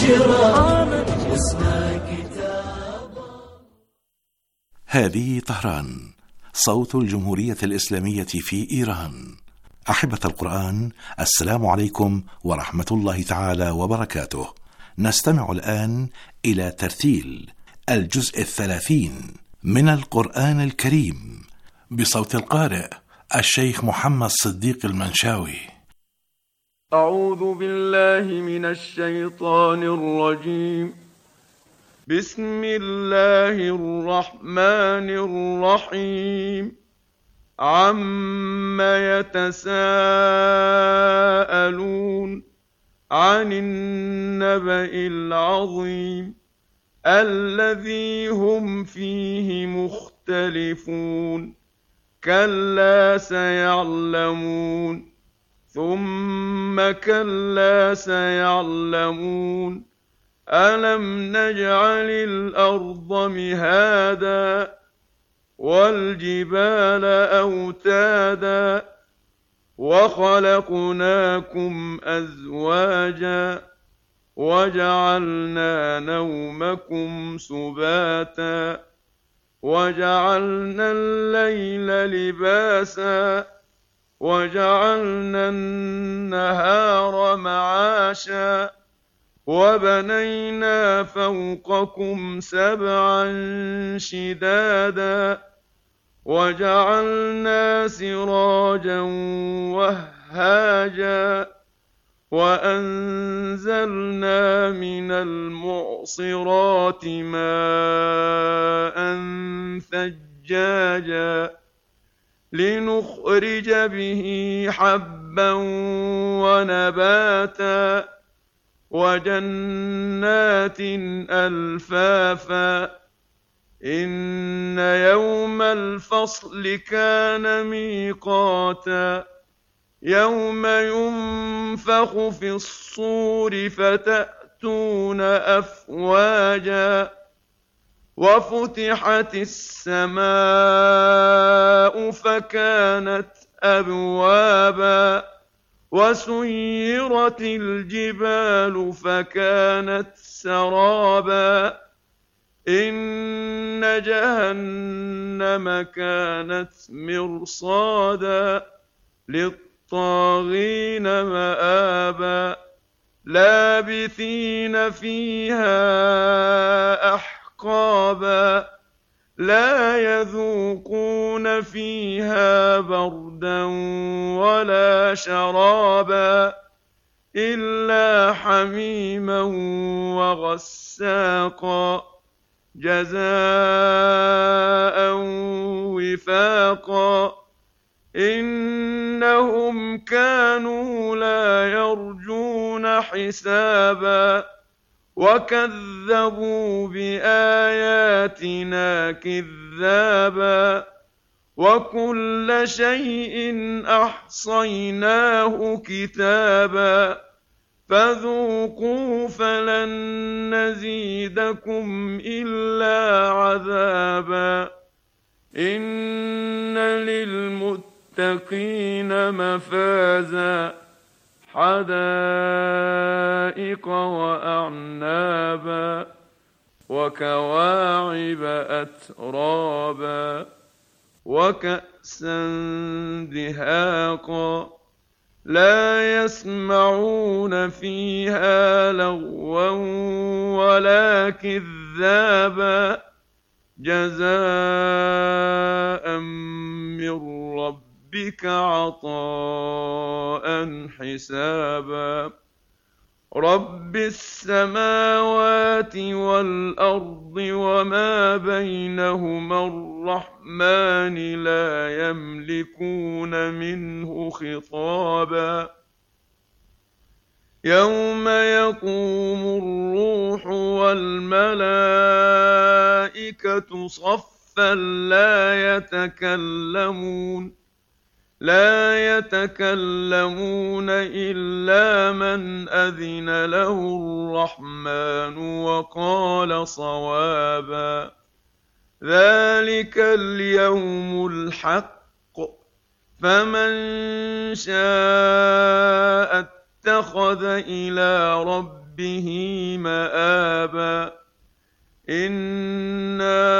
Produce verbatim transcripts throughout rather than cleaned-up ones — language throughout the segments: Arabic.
اجرى اسمع كتاب. هذه طهران، صوت الجمهورية الإسلامية في إيران. أحبة القرآن، السلام عليكم ورحمة الله تعالى وبركاته. نستمع الآن إلى ترتيل الجزء الثلاثين من القرآن الكريم بصوت القارئ الشيخ محمد صديق المنشاوي. أعوذ بالله من الشيطان الرجيم. بسم الله الرحمن الرحيم. عَمَّ يتساءلون عن النبأ العظيم الذي هم فيه مختلفون. كلا سيعلمون ثم كلا سيعلمون. ألم نجعل الأرض مهادا والجبال أوتادا وخلقناكم أزواجا وجعلنا نومكم سباتا وجعلنا الليل لباسا وجعلنا النهار معاشا وبنينا فوقكم سبعا شدادا وجعلنا سراجا وهاجا وأنزلنا من المعصرات ماء ثجاجا لنخرج به حبا ونباتا وجنات ألفافا. إن يوم الفصل كان ميقاتا. يوم ينفخ في الصور فتأتون أفواجا وفتحت السماء فكانت أبوابا وسيرت الجبال فكانت سرابا. إن جهنم كانت مرصادا للطاغين مآبا. لابثين فيها أحقابا لا يذوقون فيها بردا ولا شرابا إلا حميما وغساقا جزاء وفاقا. إنهم كانوا لا يرجون حسابا وكذبوا بآياتنا كذابا وكل شيء أحصيناه كتابا فذوقوا فلن نزيدكم إلا عذابا. إن للمتقين مفازا حدائق وأعنابا وكواعب أترابا وكأسا دهاقا لا يسمعون فيها لغوا ولا كذابا جزاء من ربك عطاء حسابا. رب السماوات والأرض وما بينهما الرحمن لا يملكون منه خطابا. يوم يقوم الروح والملائكة صفا لا يتكلمون لا يتكلمون إلا من أذن له الرحمن وقال صوابا. ذلك اليوم الحق فمن شاء اتخذ إلى ربه ربه مآبا إنا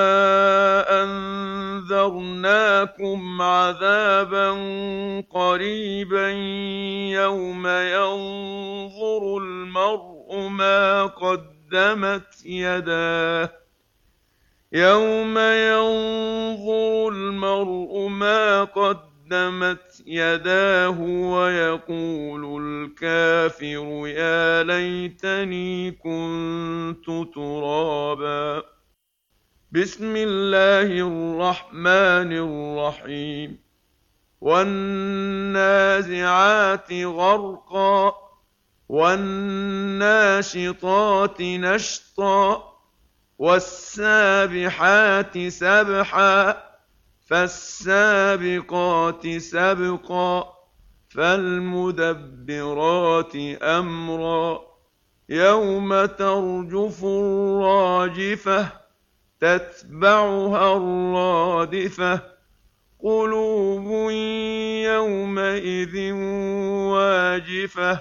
أنذرناكم عذابا قريبا يوم ينظر المرء ما قدمت يداه يوم ينظر المرء ما قدمت يداه ويقول الكافر يا ليتني كنت ترابا. بسم الله الرحمن الرحيم. والنازعات غرقا والناشطات نشطا والسابحات سبحا فالسابقات سبقا فالمدبرات أمرا يوم ترجف الراجفة تتبعها الرادفة قلوب يومئذ واجفة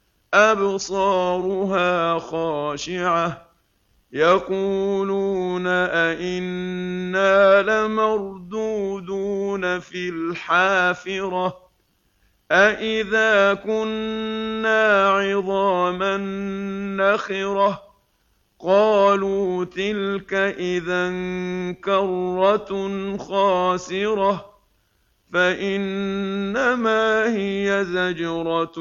أبصارها خاشعة يقولون أئنا لمردودون في الحافرة أئذا كنا عظاما نخرة قالوا تلك إذا كرة خاسرة فإنما هي زجرة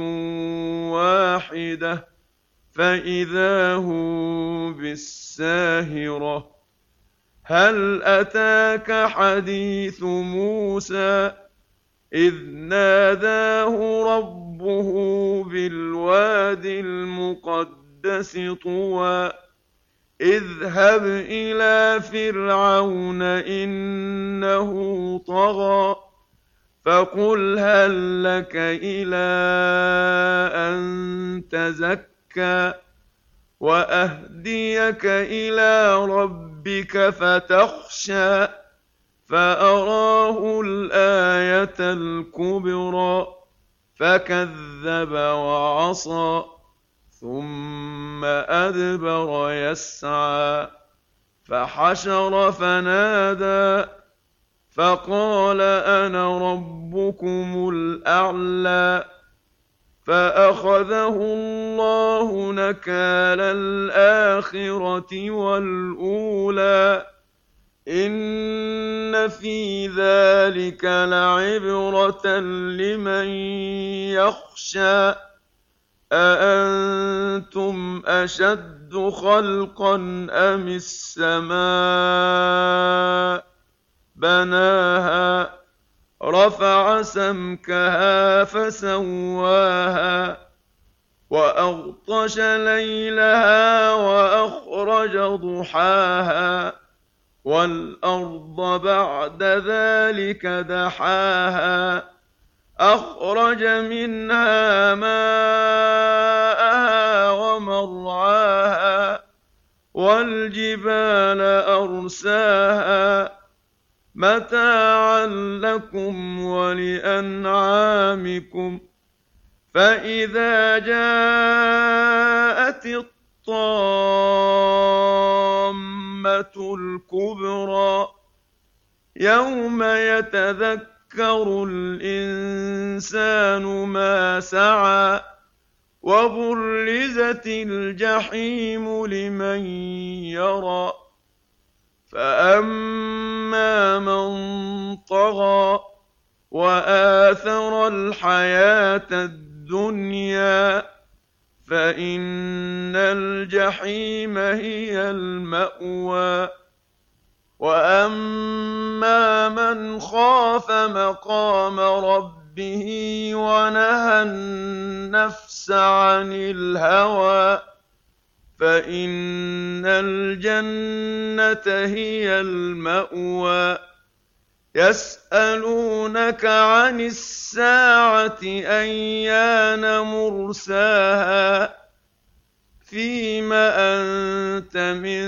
واحدة فإذا هم بالساهرة. هل أتاك حديث موسى إذ ناداه ربه بالواد المقدس طوى اذهب إلى فرعون إنه طغى فقل هل لك إلى أن تزكى وأهديك إلى ربك فتخشى فأراه الآية الكبرى فكذب وعصى ثم أدبر يسعى فحشر فنادى فقال أنا ربكم الأعلى فأخذه الله نكال الآخرة والأولى إن في ذلك لعبرة لمن يخشى أأنتم أشد خلقا أم السماء بناها رفع سمكها فسواها وأغطش ليلها وأخرج ضحاها والأرض بعد ذلك دحاها أخرج منها ماءها ومرعاها والجبال أرساها متاعا لكم ولأنعامكم فإذا جاءت الطامة الكبرى يوم يتذكر الإنسان ما سعى وبرزت الجحيم لمن يرى فأما من طغى وآثر الحياة الدنيا فإن الجحيم هي المأوى وأما من خاف مقام ربه ونهى النفس عن الهوى فإن الجنة هي المأوى يسألونك عن الساعة أيان مرساها فيم أنت من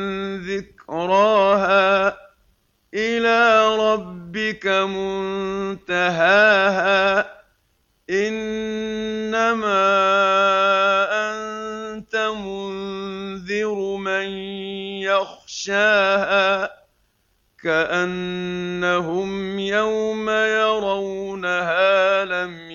ذكراها إلى ربك منتهاها إنما أنت تنذر من يخشاها كأنهم يوم يرونها لم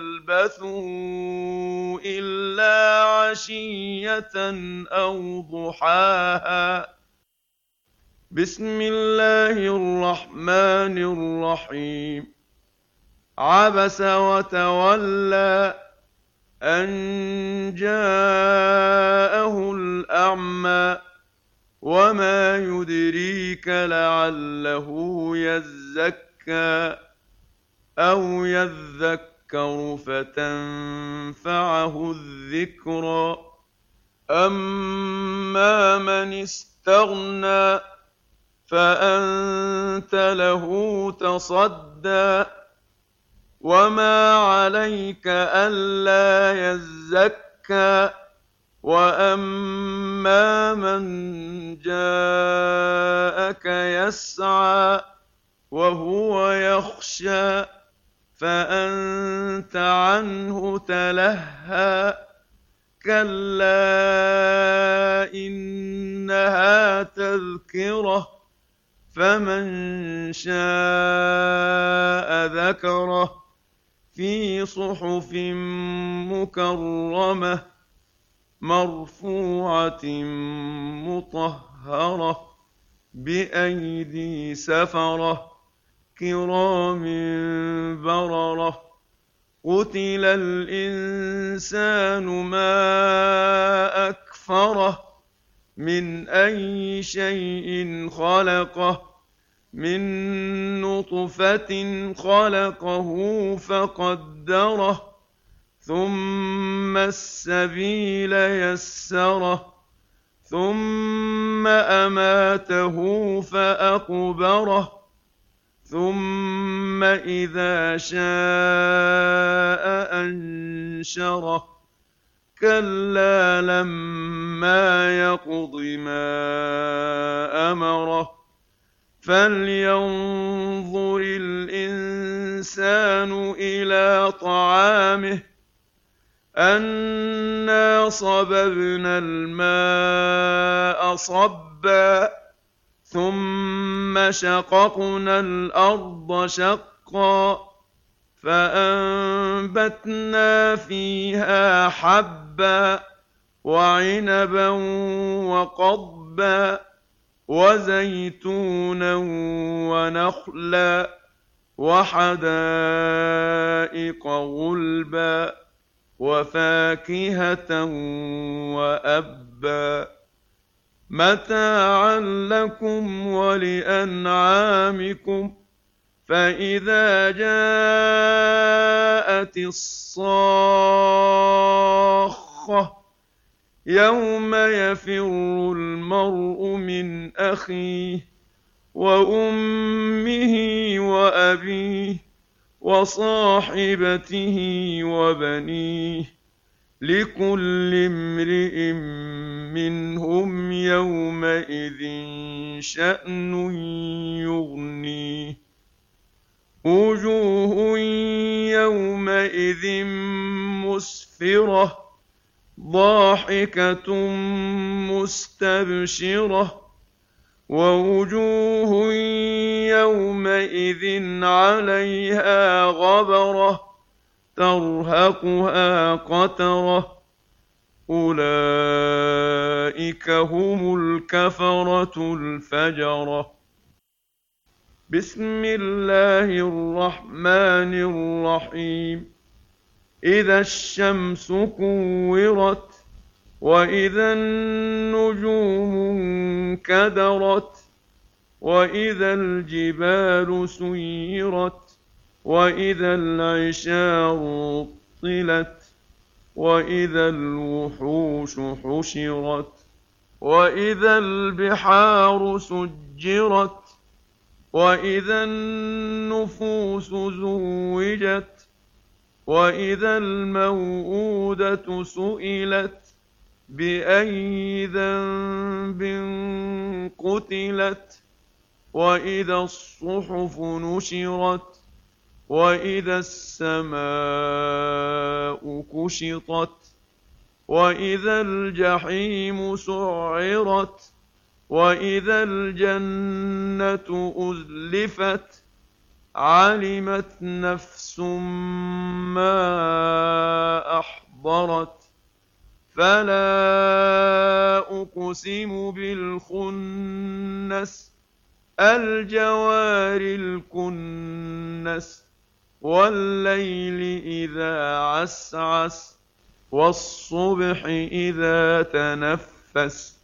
يلبثوا إلا عشية أو ضحاها. بسم الله الرحمن الرحيم. عبس وتولى أن جاءه الأعمى وما يدريك لعله يزكى أو يذكر فتنفعه الذكرى. أما من استغنى فأنت له تصدى وما عليك ألا يزكى وأما من جاءك يسعى وهو يخشى فأنت عنه تلهى. كلا إنها تذكرة فمن شاء ذكره في صحف مكرمة مرفوعة مطهرة بأيدي سفرة كرام بررة. قتل الإنسان ما أكفره من أي شيء خلقه من نطفة خلقه فقدره ثم السبيل يسره ثم أماته فأقبره ثم إذا شاء أنشره. كلا لما يقض ما أمره فلينظر الإنسان إلى طعامه أنا صببنا الماء صبا ثم شققنا الأرض شقا فأنبتنا فيها حبا وعنبا وقضبا وزيتونا ونخلا وحدائق غلبا وفاكهة وأبا متاعا لكم ولأنعامكم. فإذا جاءت الصاخة يوم يفر المرء من أخيه وأمه وأبيه وصاحبته وبنيه لكل امرئ منهم يومئذ شأن يغنيه. وجوه يومئذ مسفرة ضاحكة مستبشرة ووجوه يومئذ عليها غبرة ترهقها قترة أولئك هم الكفرة الفجرة. بسم الله الرحمن الرحيم. إذا الشمس كورت وإذا النجوم انكدرت وإذا الجبال سيرت وإذا العشار عطلت وإذا الوحوش حشرت وإذا البحار سجرت وإذا النفوس زوجت وإذا الموءودة سئلت بأي ذنب قتلت وإذا الصحف نشرت وإذا السماء كشطت وإذا الجحيم سعرت وإذا الجنة أزلفت علمت نفس ما أحضرت فلا أقسم بالخنس الجوار الكنس والليل إذا عسعس والصبح إذا تنفس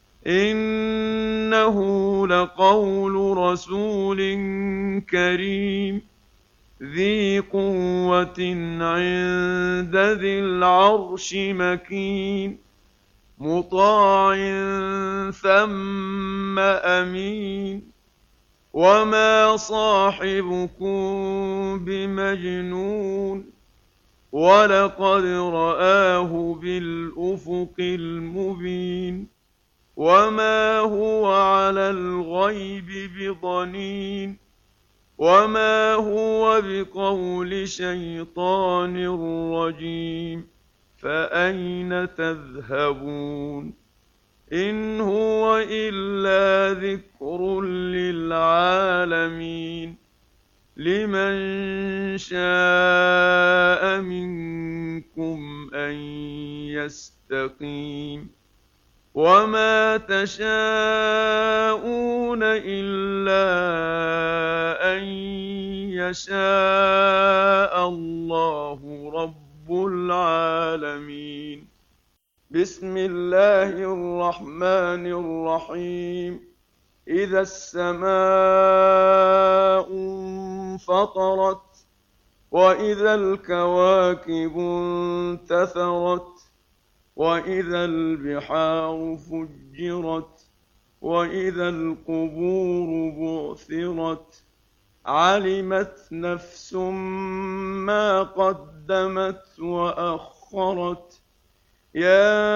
إنه لقول رسول كريم ذي قوة عند ذي العرش مكين مطاع ثم أمين وما صاحبكم بمجنون ولقد رآه بالأفق المبين وما هو على الغيب بضنين وما هو بقول شيطان رجيم فأين تذهبون إن هو إلا ذكر للعالمين لمن شاء منكم أن يستقيم وما تشاءون إلا أن يشاء الله رب العالمين بسم الله الرحمن الرحيم إذا السماء انفطرت وإذا الكواكب انتثرت وإذا البحار فجرت وإذا القبور بعثرت علمت نفس ما قدمت وأخرت يا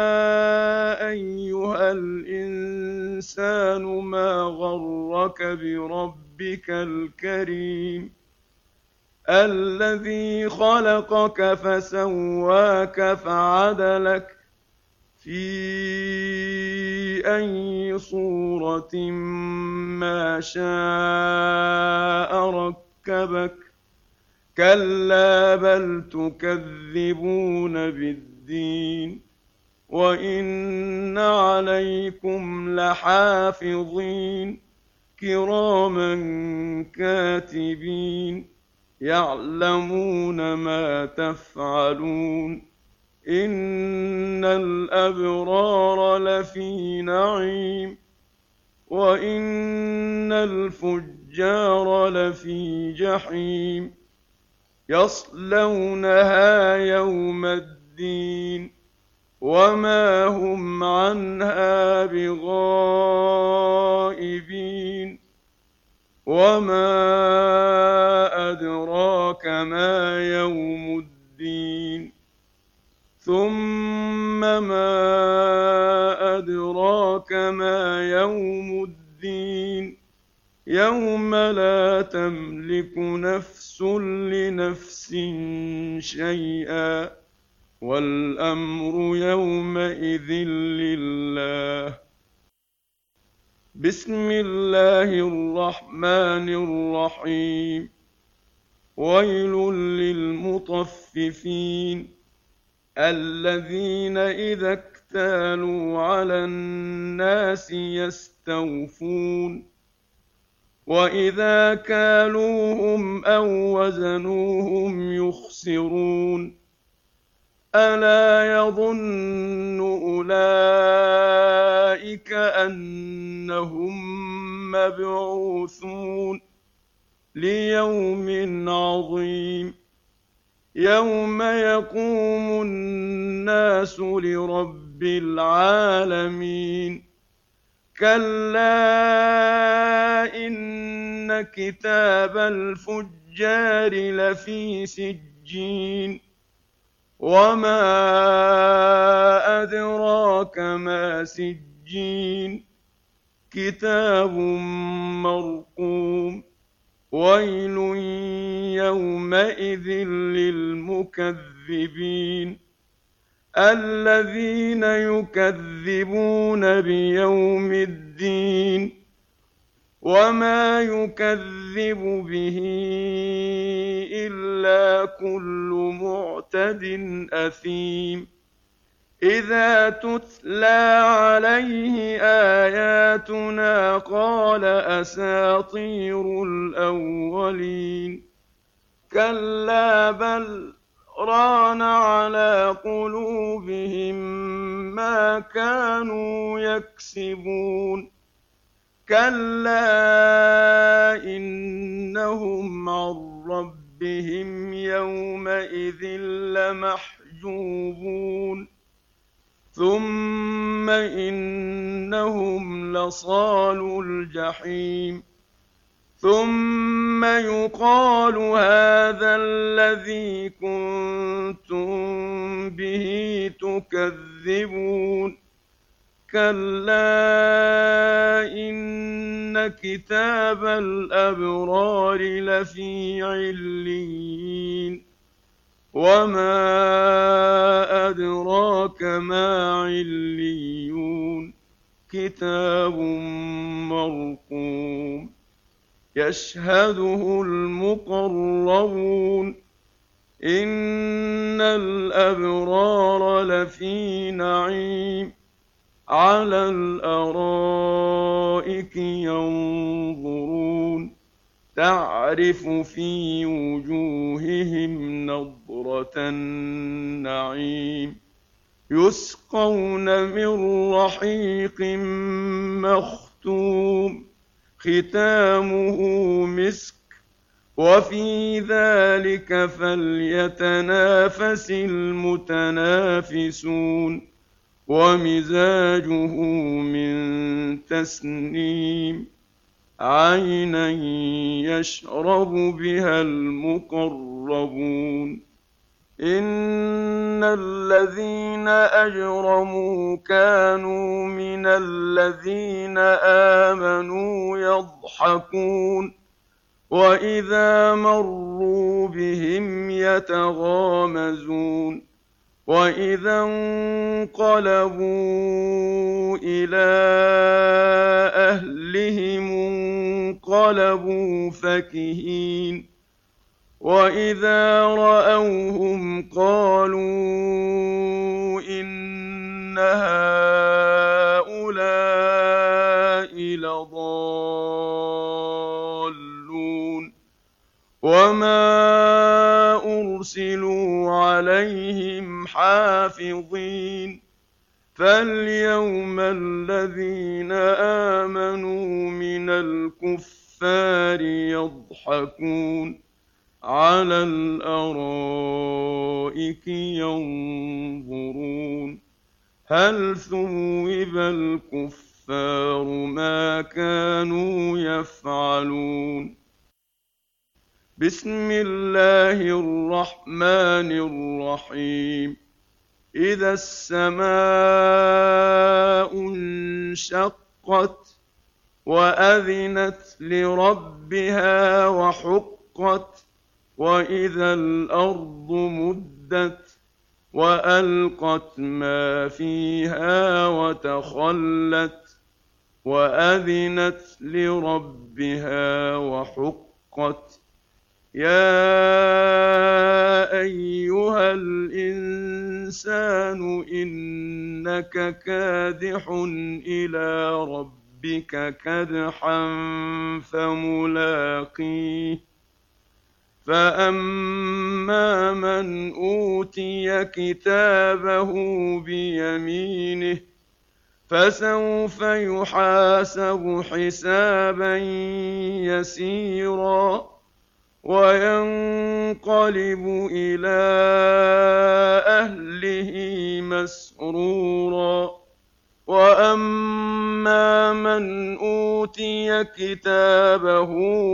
أيها الإنسان ما غرك بربك الكريم الذي خلقك فسواك فعدلك في أي صورة ما شاء ركبك كلا بل تكذبون بالدين وإن عليكم لحافظين كراما كاتبين يعلمون ما تفعلون إن الأبرار لفي نعيم وإن الفجار لفي جحيم يصلونها يوم الدين وما هم عنها بغائبين وما أدراك ما يوم الدين ثم ما أدراك ما يوم الدين يوم لا تملك نفس لنفس شيئا والأمر يومئذ لله بسم الله الرحمن الرحيم ويل للمطففين الذين إذا اكتالوا على الناس يستوفون وإذا كالوهم أو وزنوهم يخسرون ألا يظن أولئك أنهم مبعوثون ليوم عظيم يوم يقوم الناس لرب العالمين كلا إن كتاب الفجار لفي سجين وما أدراك ما سجين كتاب مرقوم ويل يومئذ للمكذبين الذين يكذبون بيوم الدين وما يكذب به إلا كل معتد أثيم إذا تتلى عليه آياتنا قال أساطير الأولين كلا بل ران على قلوبهم ما كانوا يكسبون كلا إنهم عن ربهم يومئذ لمحجوبون ثم إنهم لصالو الجحيم ثم يقال هذا الذي كنتم به تكذبون كلا إن كتاب الأبرار لفي عليين وما أدراك ما عليون كتاب مرقوم يشهده المقربون إن الأبرار لفي نعيم على الأرائك ينظرون تعرف في وجوههم نضرة النعيم يسقون من رحيق مختوم ختامه مسك وفي ذلك فليتنافس المتنافسون ومزاجه من تسنيم عينا يشرب بها المقربون إن الذين أجرموا كانوا من الذين آمنوا يضحكون وإذا مروا بهم يتغامزون وإذا انقلبوا إلى أهلهم انقلبوا فكهين وإذا رأوهم قالوا إن هؤلاء لضالون وما أرسلوا عليهم حافظين فاليوم الذين آمنوا من الكفار يضحكون على الأرائك ينظرون هل ثوب الكفار ما كانوا يفعلون بسم الله الرحمن الرحيم إذا السماء انشقت وأذنت لربها وحقت وإذا الأرض مدت وألقت ما فيها وتخلت وأذنت لربها وحقت يا أيها الإنسان إنك كادح إلى ربك كدحا فملاقيه فأما من أوتي كتابه بيمينه فسوف يحاسب حسابا يسيرا وينقلب إلى أهله مسرورا وأما من أوتي كتابه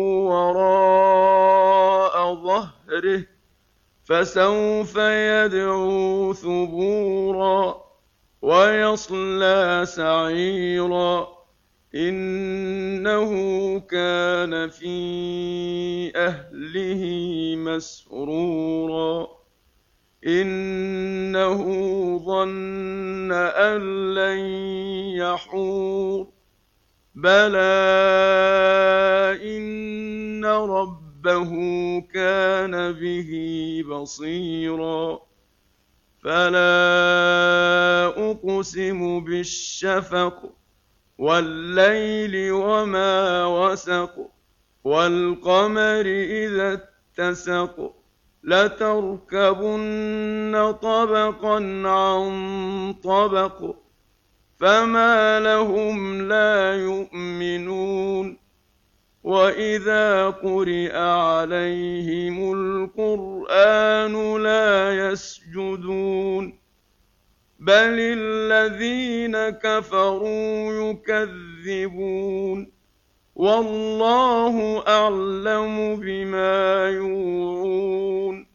وراء ظهره فسوف يدعو ثبورا ويصلى سعيرا إنه كان في أهله مسرورا إنه ظن أن لن يحور بلى إن ربه كان به بصيرا فلا أقسم بالشفق والليل وما وسق والقمر إذا اتسق لتركبن طبقا عن طبق فما لهم لا يؤمنون وإذا قرئ عليهم القرآن لا يسجدون بل الذين كفروا يكذبون والله أعلم بما يوعون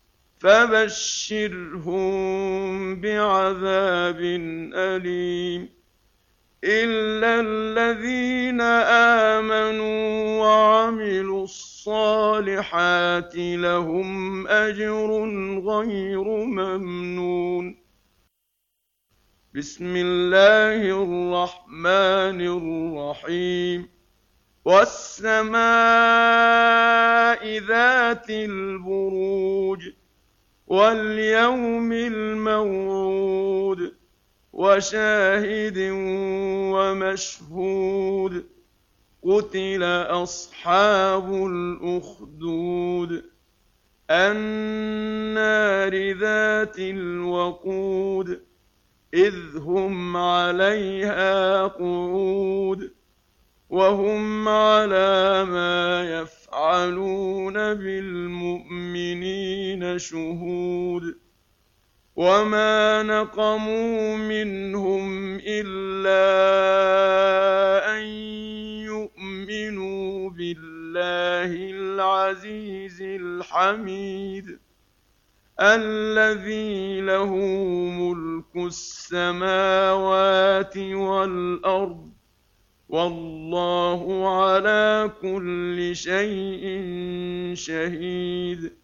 فبشرهم بعذاب أليم إلا الذين آمنوا وعملوا الصالحات لهم أجر غير ممنون بسم الله الرحمن الرحيم والسماء ذات البروج واليوم الموعود وشاهد ومشهود قتل أصحاب الأخدود النار ذات الوقود إذ هم عليها قعود وهم على ما يفعلون بالمؤمنين شهود وما نقموا منهم إلا أن يؤمنوا بالله العزيز الحميد الذي له ملك السماوات والأرض والله على كل شيء شهيد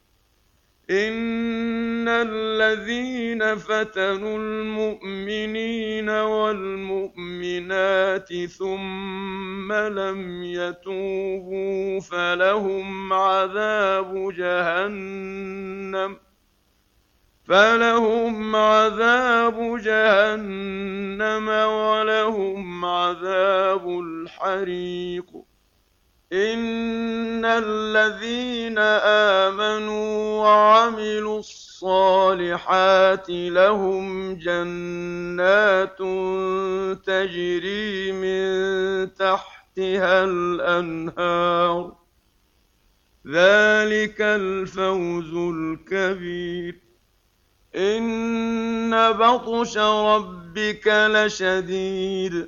إن الذين فتنوا المؤمنين والمؤمنات ثم لم يتوبوا فلهم عذاب جهنم فلهم عذاب جهنم ولهم عذاب الحريق إن الذين آمنوا وعملوا الصالحات لهم جنات تجري من تحتها الأنهار ذلك الفوز الكبير إن بطش ربك لشديد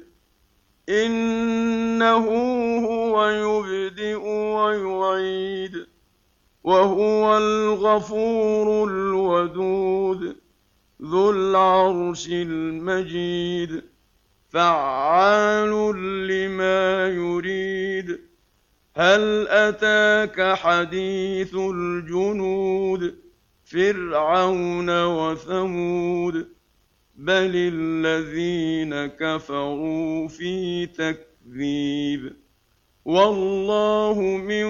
إنه هو يبدئ ويعيد وهو الغفور الودود ذو العرش المجيد فعال لما يريد هل أتاك حديث الجنود فرعون وثمود بل الذين كفروا في تكذيب والله من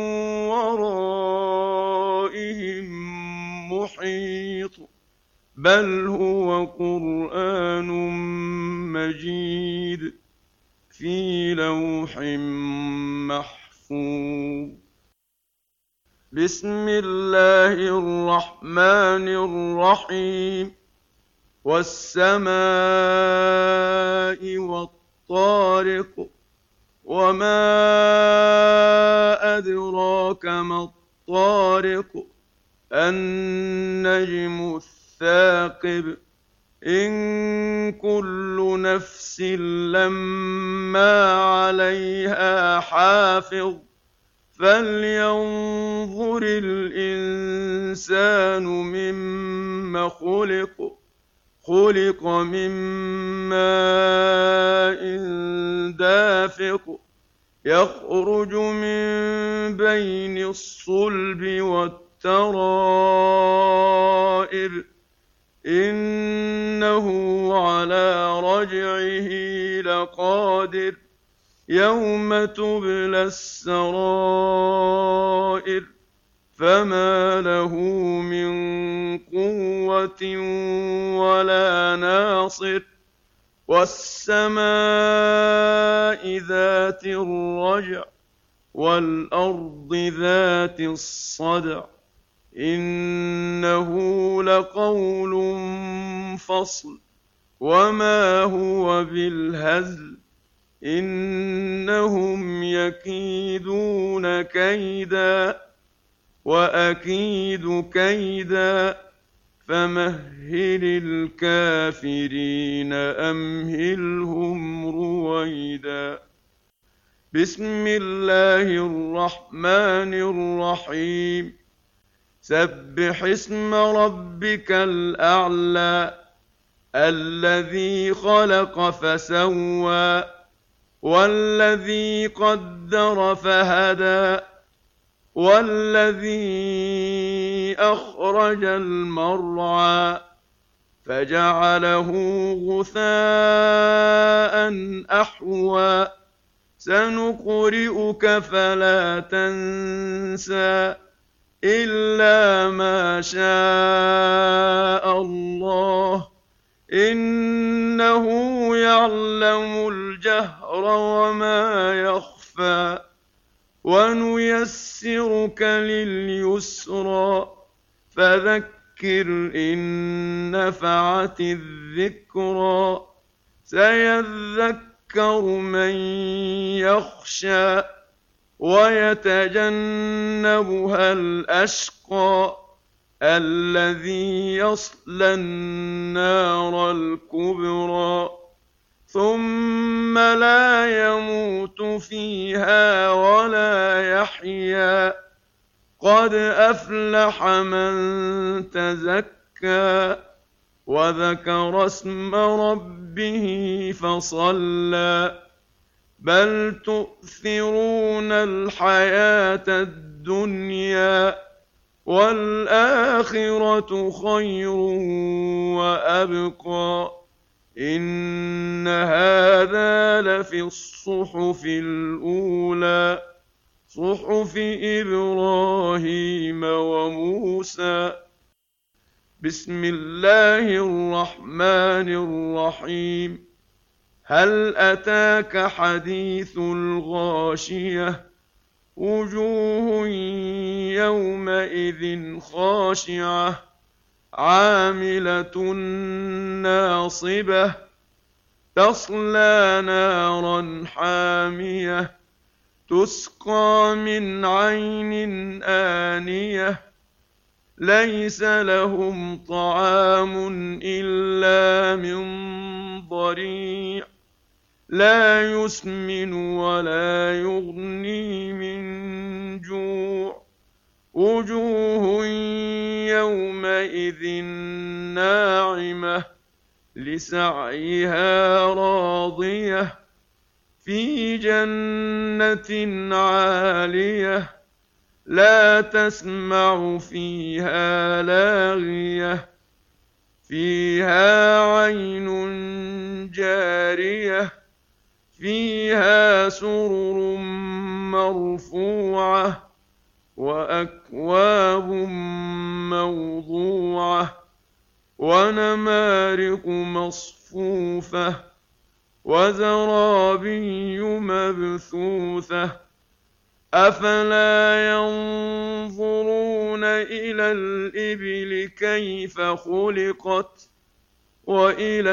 ورائهم محيط بل هو قرآن مجيد في لوح محفوظ بسم الله الرحمن الرحيم والسماء والطارق وما أدراك ما الطارق النجم الثاقب إن كل نفس لما عليها حافظ فلينظر الإنسان مما خلق خلق من ماء دافق يخرج من بين الصلب الترائر إنه على رجعه لقادر يوم تبلى السرائر فما له من قوة ولا ناصر والسماء ذات الرجع والأرض ذات الصدع إنه لقول فصل وما هو بالهزل إنهم يكيدون كيدا وأكيد كيدا فمهل الكافرين أمهلهم رويدا. بسم الله الرحمن الرحيم. سبح اسم ربك الأعلى الذي خلق فسوى والذي قدر فهدى والذي أخرج المرعى فجعله غثاء أحوى سنقرئك فلا تنسى إلا ما شاء الله إنه يعلم الجهر وما يخفى ونيسرك لليسرى فذكر إن نفعت الذكرى سيذكر من يخشى ويتجنبها الأشقى الذي يصلى النار الكبرى ثم لا يموت فيها ولا يحيا قد أفلح من تزكى وذكر اسم ربه فصلى بل تؤثرون الحياة الدنيا والآخرة خير وأبقى إن هذا لفي الصحف الأولى صحف إبراهيم وموسى. بسم الله الرحمن الرحيم. هل أتاك حديث الغاشية وجوه يومئذ خاشعة عاملة ناصبة تصلى نارا حامية تسقى من عين آنية ليس لهم طعام إلا من ضريع لا يسمن ولا يغني من جوع وجوه يومئذ ناعمة لسعيها راضية في جنة عالية لا تسمع فيها لاغية فيها عين جارية فيها سرر مرفوعة وأكواب موضوعة ونمارق مصفوفة وزرابي مبثوثة أفلا ينظرون إلى الإبل كيف خلقت وإلى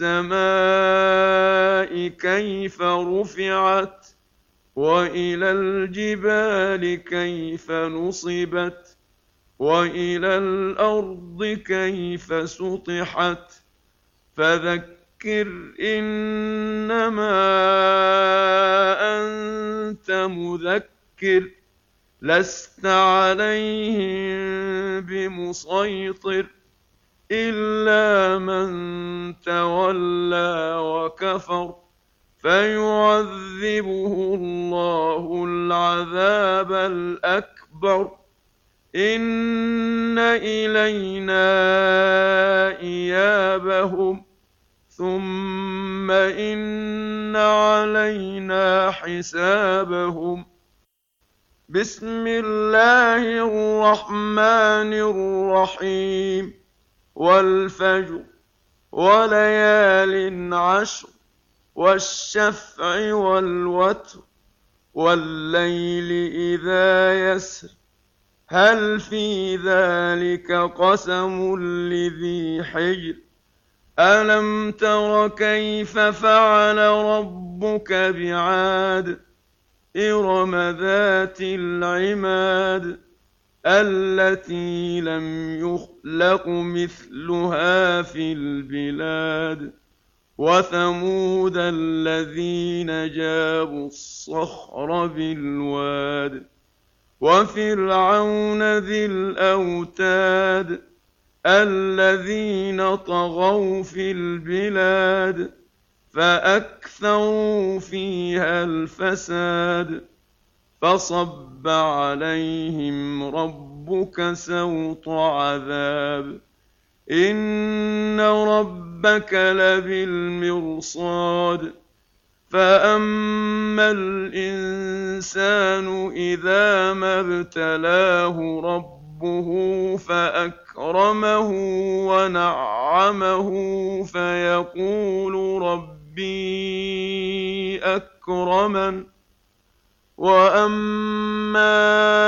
السماء كيف رفعت وإلى الجبال كيف نصبت وإلى الأرض كيف سطحت فذكر إنما أنت مذكر لست عليهم بمسيطر إلا من تولى وكفر فيعذبه الله العذاب الأكبر إن إلينا إيابهم ثم إن علينا حسابهم. بسم الله الرحمن الرحيم. والفجر وليال عشر والشفع والوتر والليل إذا يسر هل في ذلك قسم لذي حجر ألم تر كيف فعل ربك بعاد إرم ذات العماد التي لم يخلق مثلها في البلاد وثمود الذين جابوا الصخر بالواد وفرعون ذي الأوتاد الذين طغوا في البلاد فأكثروا فيها الفساد فصب عليهم ربك سوط عذاب إن ربك لبالمرصاد فأما الإنسان إذا ما ابتلاه ربه فأكرمه ونعمه فيقول ربي أكرمن وأما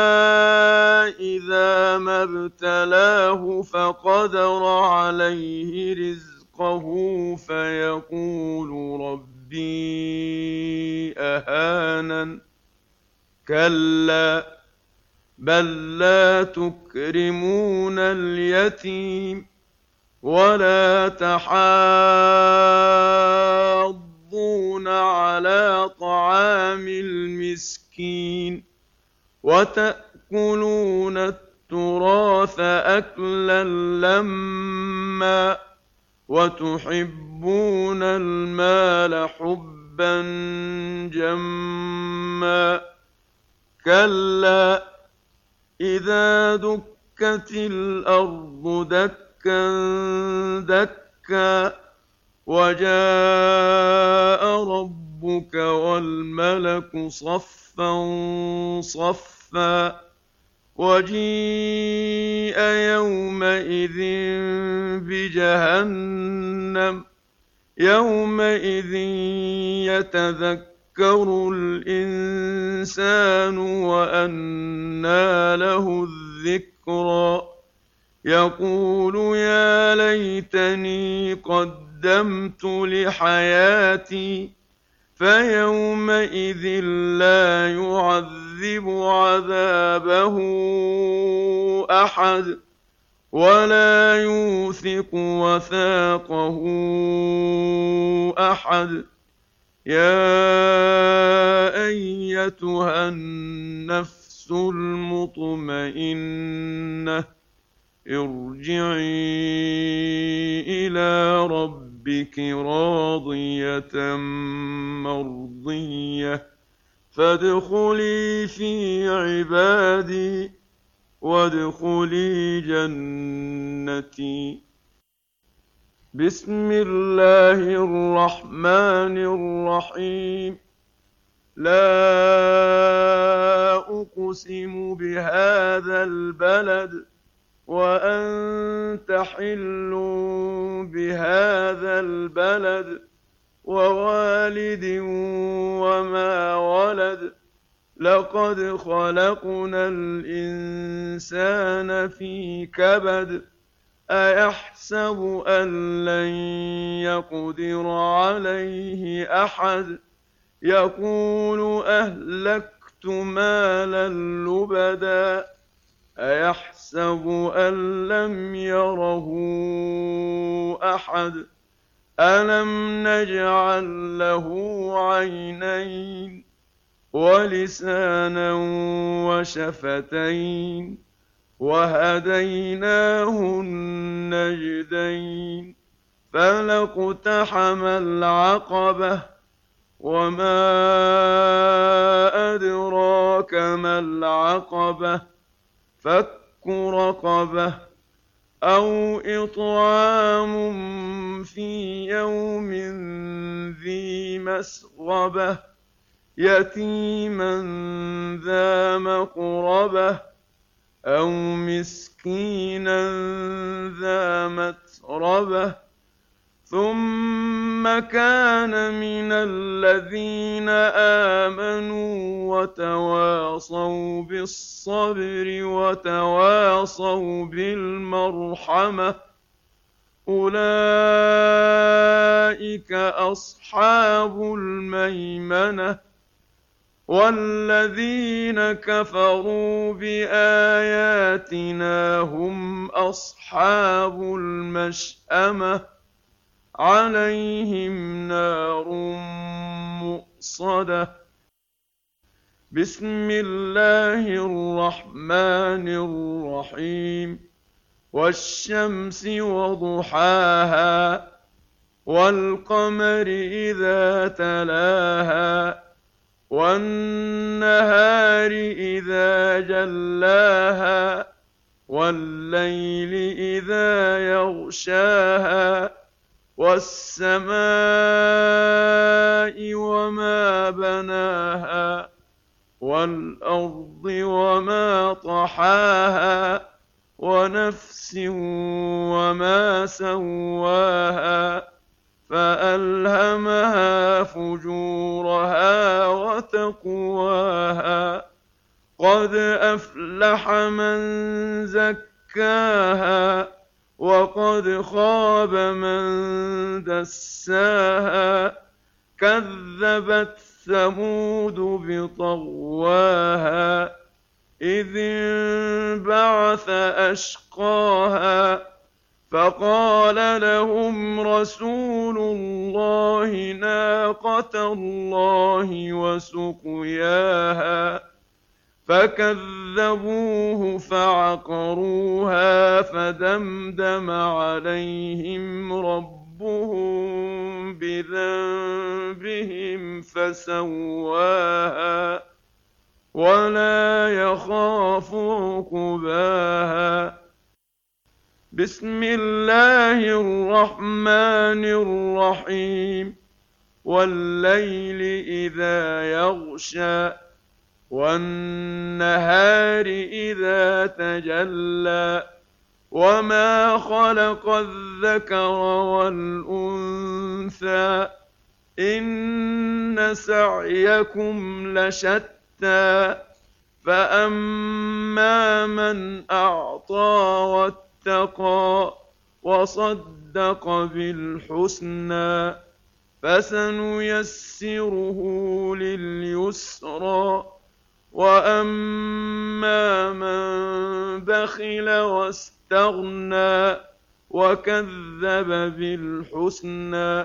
إذا ما ابتلاه فقدر عليه رزقه فيقول ربي أهانن كلا بل لا تكرمون اليتيم ولا تحاضون على طعام المسكين وتأكلون التراث أكلا لما وتحبون المال حبا جما كلا إذا دكت الأرض دكا دكا وجاء ربك والملك صفا صفا وجيء يومئذ بجهنم يومئذ يتذكر الإنسان وأنى له الذكرى يقول يا ليتني قدمت لحياتي فيومئذ لا يعذب عذابه أحد ولا يوثق وثاقه أحد يا أيتها النفس المطمئنة ارجعي إلى ربك راضية مرضية فادخلي في عبادي وادخلي جنتي. بسم الله الرحمن الرحيم. لا أقسم بهذا البلد وأنت حل بهذا البلد ووالد وما ولد لقد خلقنا الإنسان في كبد أيحسب أن لن يقدر عليه أحد يقول أهلكت مالا لبدا أيحسب أن لم يره أحد ألم نجعل له عينين ولسانا وشفتين وهديناه النجدين فلاقتحم العقبة وما أدراك ما العقبة فك رقبة أو إطعام في يوم ذي مسغبة يتيما ذا مقربة أو مسكينا ذا متربة ثم كان من الذين آمنوا وتواصوا بالصبر وتواصوا بالمرحمة أولئك أصحاب الميمنة والذين كفروا بآياتنا هم أصحاب المشأمة عليهم نار مؤصدة. بسم الله الرحمن الرحيم والشمس وضحاها والقمر إذا تلاها والنهار إذا جلاها والليل إذا يغشاها والسماء وما بناها والأرض وما طحاها ونفس وما سواها فألهمها فجورها وتقواها قد أفلح من زكاها وقد خاب من دساها كذبت ثمود بطغواها إذ انبعث أشقاها فقال لهم رسول الله ناقة الله وسقياها فكذبوه فعقروها فدمدم عليهم ربهم بذنبهم فسواها ولا يخاف عقباها. بسم الله الرحمن الرحيم والليل إذا يغشى والنهار إذا تجلى وما خلق الذكر والأنثى إن سعيكم لشتى فأما من أعطى واتقى وصدق بالحسنى فسنيسره لليسرى وأما من بخل واستغنى وكذب بالحسنى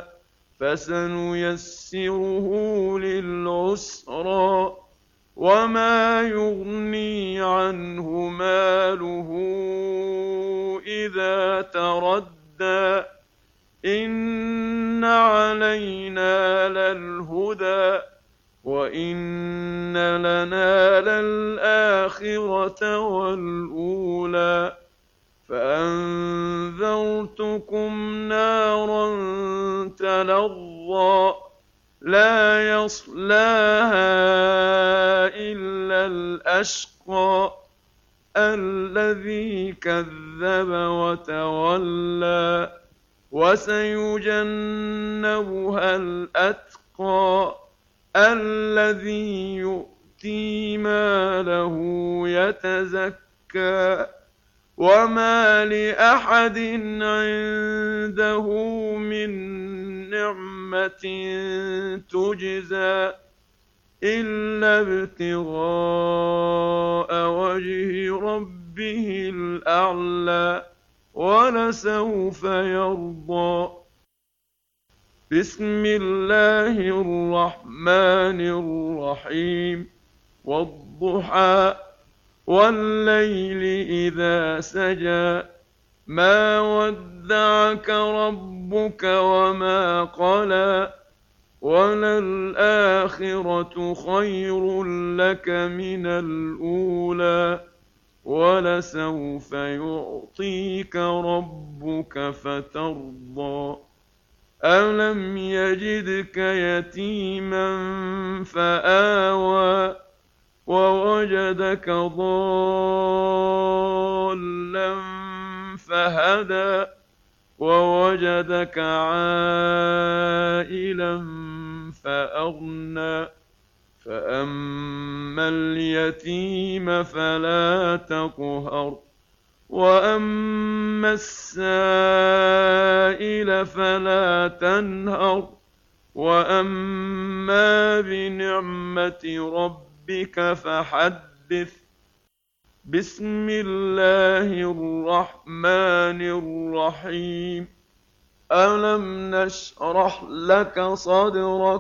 فسنيسره للعسرى وما يغني عنه ماله إذا تردى إن علينا للهدى وإن لنا للآخرة والأولى فأنذرتكم نارا تلظى لا يصلاها إلا الأشقى الذي كذب وتولى وسيجنبها الأتقى الذي يؤتي ماله يتزكى وما لأحد عنده من نعمة تجزى إلا ابتغاء وجه ربه الأعلى ولسوف يرضى. بسم الله الرحمن الرحيم والضحى والليل إذا سجى ما ودعك ربك وما قلى وللآخرة خير لك من الأولى ولسوف يعطيك ربك فترضى ألم يجدك يتيما فآوى ووجدك ضالا فهدى ووجدك عائلا فأغنى فأما اليتيم فلا تقهر وأما السائل فلا تنهر وأما بنعمة ربك فحدث بسم الله الرحمن الرحيم ألم نشرح لك صدرك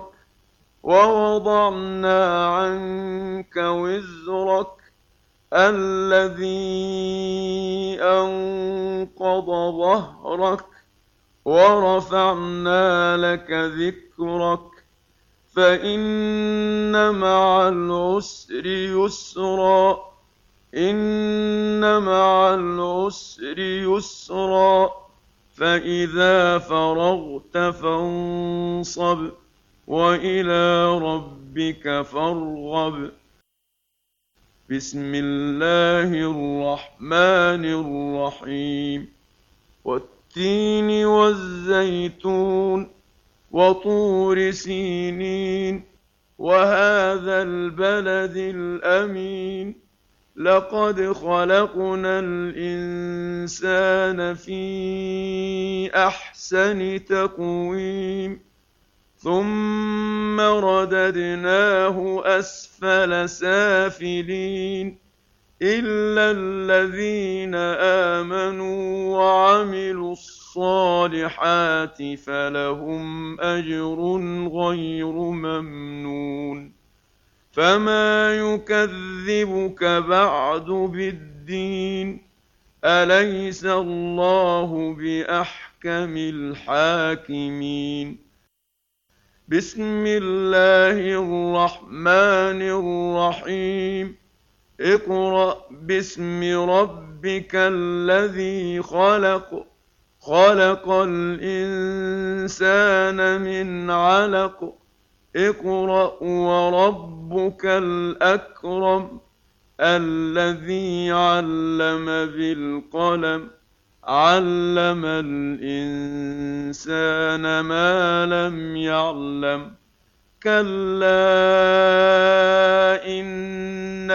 ووضعنا عنك وزرك الذي أنقض ظهرك ورفعنا لك ذكرك فإن مع العسر يسرا إن مع العسر يسرا فإذا فرغت فانصب وإلى ربك فارغب بسم الله الرحمن الرحيم والتين والزيتون وطور سينين وهذا البلد الأمين لقد خلقنا الإنسان في أحسن تقويم ثم رددناه أسفل سافلين إلا الذين آمنوا وعملوا الصالحات فلهم أجر غير ممنون فما يكذبك بعد بالدين أليس الله بأحكم الحاكمين بسم الله الرحمن الرحيم اقرأ باسم ربك الذي خلق خلق الإنسان من علق اقرأ وربك الأكرم الذي علم بالقلم علم الإنسان ما لم يعلم كلا إن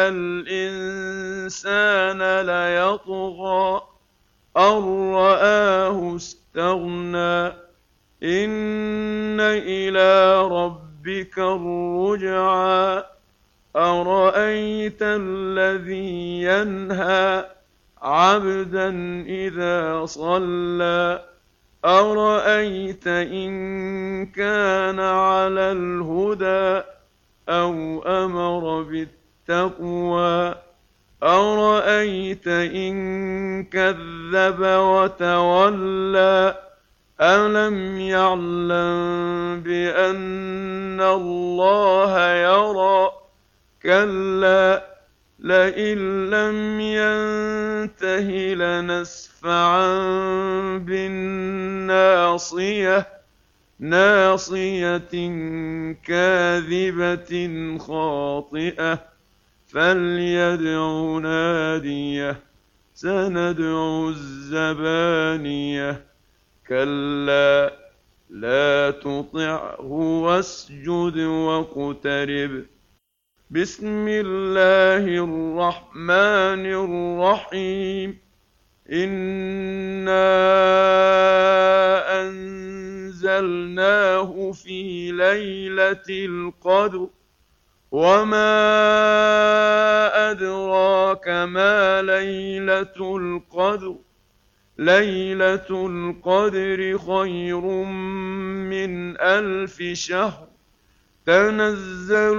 الإنسان ليطغى أن رآه استغنى إن إلى ربك الرجعى أرأيت الذي ينهى عبدا إذا صلى أرأيت إن كان على الهدى أو أمر بالتقوى أرأيت إن كذب وتولى ألم يعلم بأن الله يرى كلا لئن لم ينته لنسفعا بالناصية ناصية كاذبة خاطئة فليدع ناديه سندع الزبانية كلا لا تطعه واسجد واقترب بسم الله الرحمن الرحيم إنا أنزلناه في ليلة القدر وما أدراك ما ليلة القدر ليلة القدر خير من ألف شهر تنزل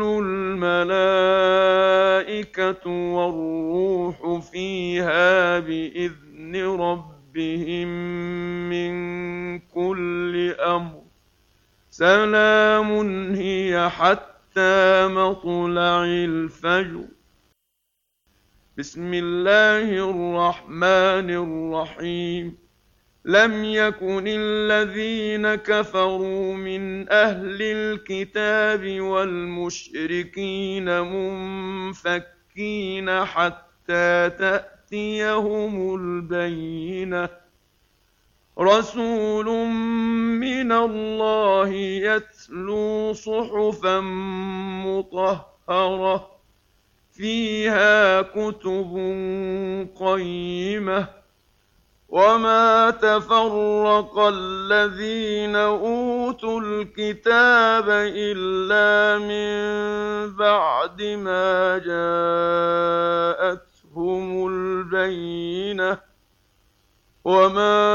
الملائكة والروح فيها بإذن ربهم من كل أمر سلام هي حتى مطلع الفجر بسم الله الرحمن الرحيم لم يكن الذين كفروا من أهل الكتاب والمشركين منفكين حتى تأتيهم البينة رسول من الله يتلو صحفا مطهرة فيها كتب قيمة وما تفرق الذين أوتوا الكتاب إلا من بعد ما جاءتهم البينة وما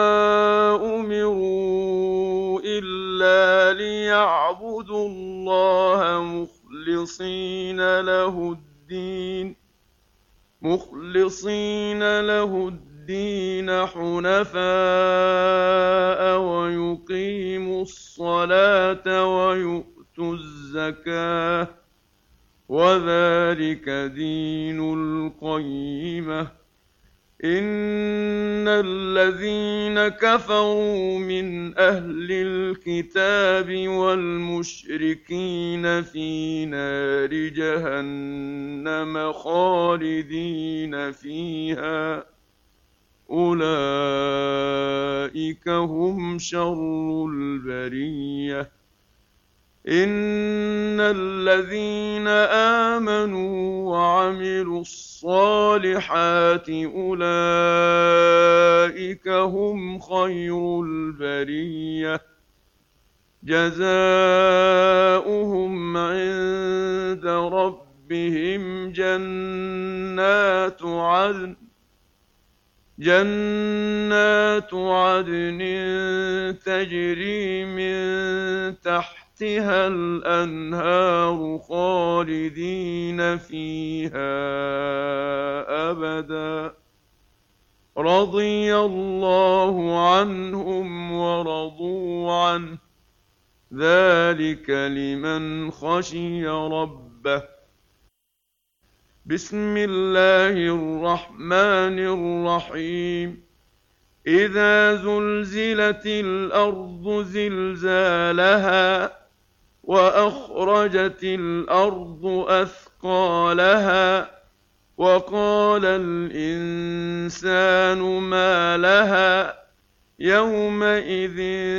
أمروا إلا ليعبدوا الله مخلصين له الدين مخلصين له الدين حنفاء ويقيموا الصلاة ويؤتوا الزكاة وذلك دين القيمة إن الذين كفروا من أهل الكتاب والمشركين في نار جهنم خالدين فيها أولئك هم شر البرية إن الذين آمنوا وعملوا الصالحات أولئك هم خير البرية جزاؤهم عند ربهم جنات عدن جنات عدن تجري من تحتها تحتها الأنهار خالدين فيها أبدا رضي الله عنهم ورضوا عنه ذلك لمن خشي ربه بسم الله الرحمن الرحيم إذا زلزلت الأرض زلزالها وأخرجت الأرض أثقالها وقال الإنسان ما لها يومئذ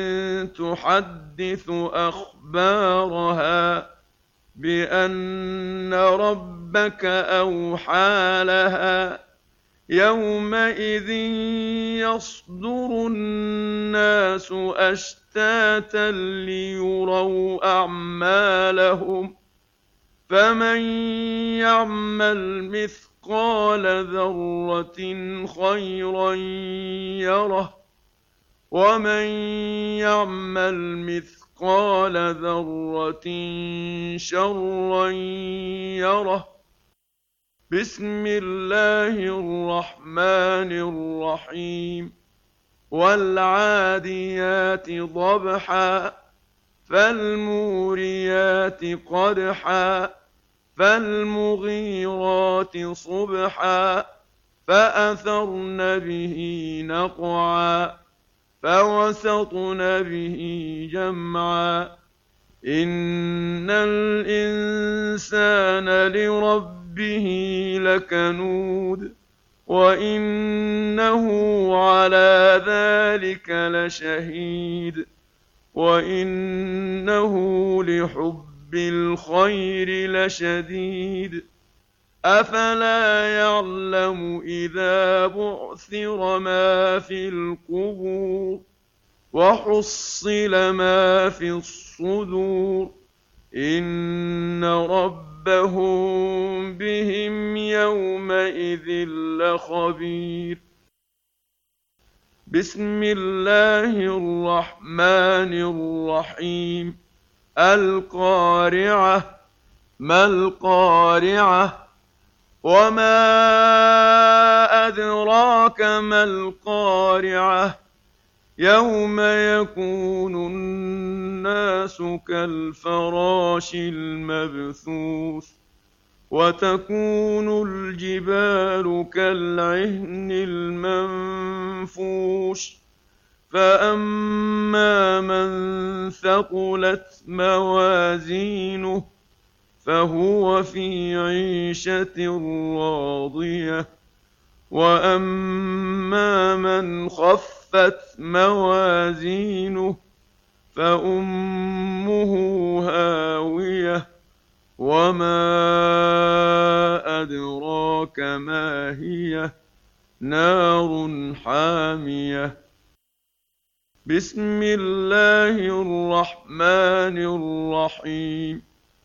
تحدث أخبارها بأن ربك أوحى لها يومئذ يصدر الناس أشتاتا ليروا أعمالهم فمن يعمل مثقال ذرة خيرا يره ومن يعمل مثقال ذرة شرا يره بسم الله الرحمن الرحيم والعاديات ضبحا فالموريات قدحا فالمغيرات صبحا فأثرن به نقعا فوسطن به جمعا إن الإنسان لربه به لكنود وإنه على ذلك لشهيد وإنه لحب الخير لشديد أفلا يعلم إذا بعثر ما في القبور وحصل ما في الصدور إن ربهم بهم يومئذ لخبير بسم الله الرحمن الرحيم القارعة ما القارعة وما أدراك ما القارعة يوم يكون الناس كالفراش المبثوث وتكون الجبال كالعهن المنفوش فأما من ثقلت موازينه فهو في عيشة راضية وأما من خفت موازينه فأمه هاوية وما أدراك ما هي نار حامية بسم الله الرحمن الرحيم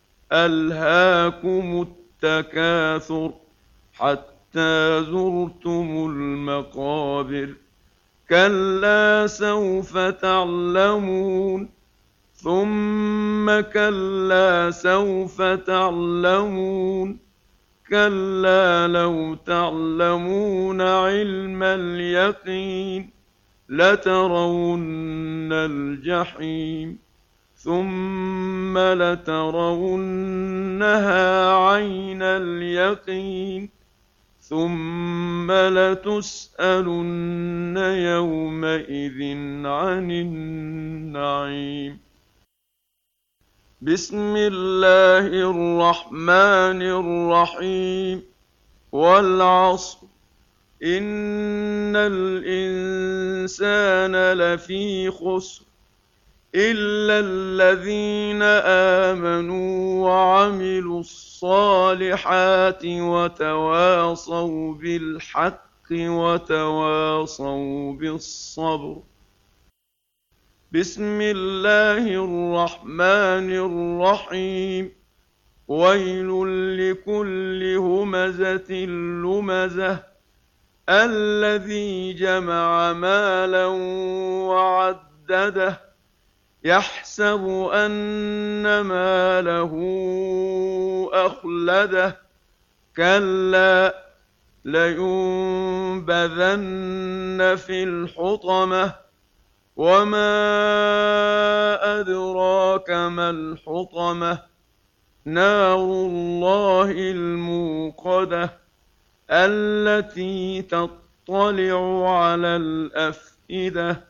ألهاكم التكاثر حتى زرتم المقابر كلا سوف تعلمون ثم كلا سوف تعلمون كلا لو تعلمون علم اليقين لترون الجحيم ثم لترونها عين اليقين ثم لتسألن يومئذ عن النعيم بسم الله الرحمن الرحيم والعصر إن الإنسان لفي خسر إلا الذين آمنوا وعملوا الصالحات وتواصوا بالحق وتواصوا بالصبر بسم الله الرحمن الرحيم ويل لكل همزة لمزة الذي جمع مالا وعدده يحسب أن ماله أخلده كلا لينبذن في الحطمة وما أدراك ما الحطمة نار الله الموقدة التي تطلع على الأفئدة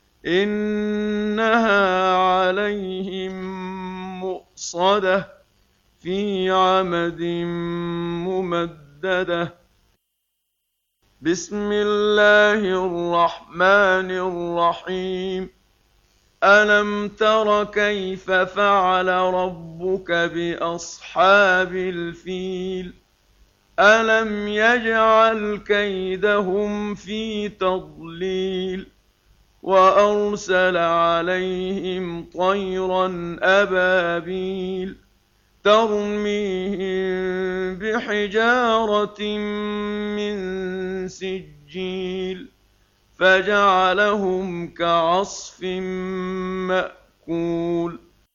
إنها عليهم مؤصدة في عمد ممددة بسم الله الرحمن الرحيم ألم تر كيف فعل ربك بأصحاب الفيل ألم يجعل كيدهم في تضليل وأرسل عليهم طيرا أبابيل ترميهم بحجارة من سجيل فجعلهم كعصف مأكول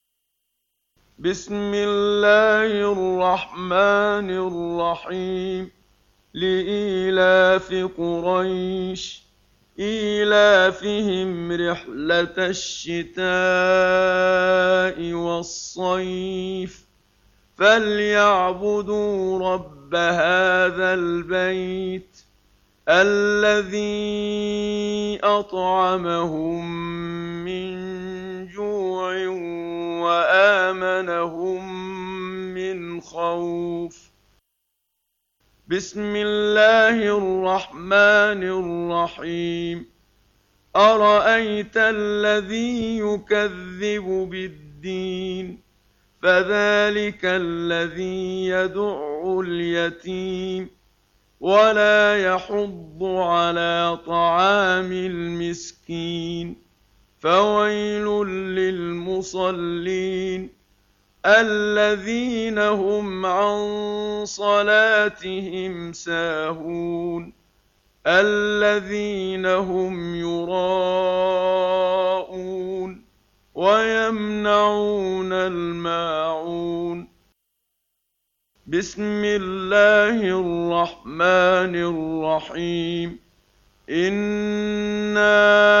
بسم الله الرحمن الرحيم لإيلاف قريش إيلافهم رحلة الشتاء والصيف فليعبدوا رب هذا البيت الذي أطعمهم من جوع وآمنهم من خوف بسم الله الرحمن الرحيم أرأيت الذي يكذب بالدين فذلك الذي يدع اليتيم ولا يحض على طعام المسكين فويل للمصلين الذين هم عن صلاتهم ساهون الذين هم يراءون ويمنعون الماعون بسم الله الرحمن الرحيم إنا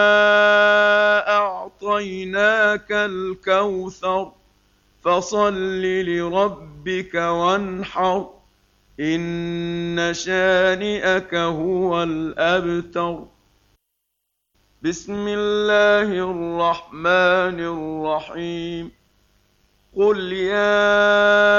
أعطيناك الكوثر فصل لربك وانحر إن شانئك هو الأبتر. بسم الله الرحمن الرحيم. قل يا